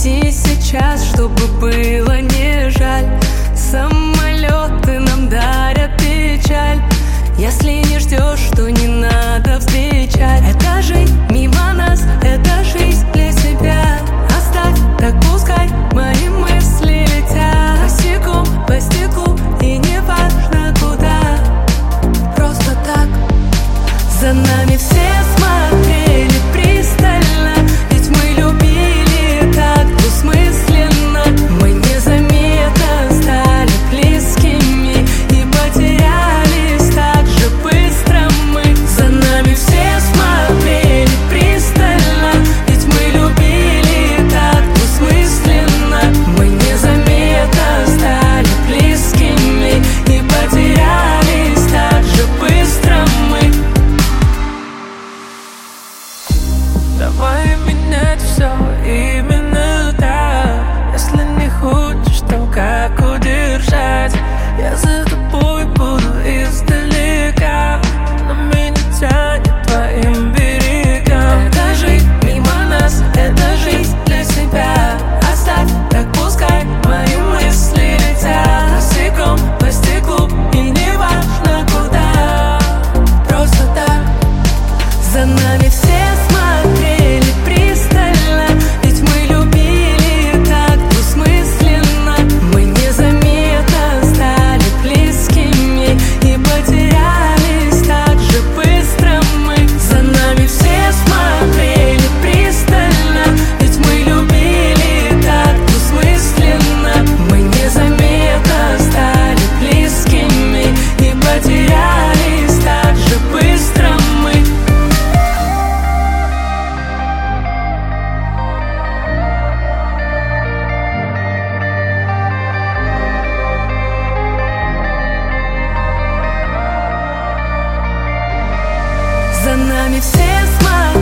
Прости сейчас, чтобы было не жаль. Самолеты нам дарят печаль. Если не ждешь, то не надо встречать. Это жизнь мимо нас, это жизнь для себя. Оставь, так пускай мои мысли летят босиком по стеклу, и не важно куда. Просто так за нами все смотрели пристально, ведь мы любили так двусмысленно. Мы незаметно стали близкими и потерялись так же быстро мы. За нами все смотрели пристально, ведь мы любили так двусмысленно. Мы незаметно стали близкими и потерялись так же быстро мы. Давай менять все именно так. Если не хочешь, то как удержать? Я за тобой буду издалека, но меня тянет твоим берегам. Это жизнь мимо нас, это жизнь для себя. Оставь, так пускай мои мысли летят босиком по стеклу, и не важно куда. Просто так за нами все смотрели пристально, ведь мы любили так двусмысленно. Мы незаметно стали близкими и потерялись так же быстро мы. За нами все смотрели пристально, ведь мы любили так двусмысленно. Мы незаметно стали близкими и потерялись так же быстро мы. За нами все смотрели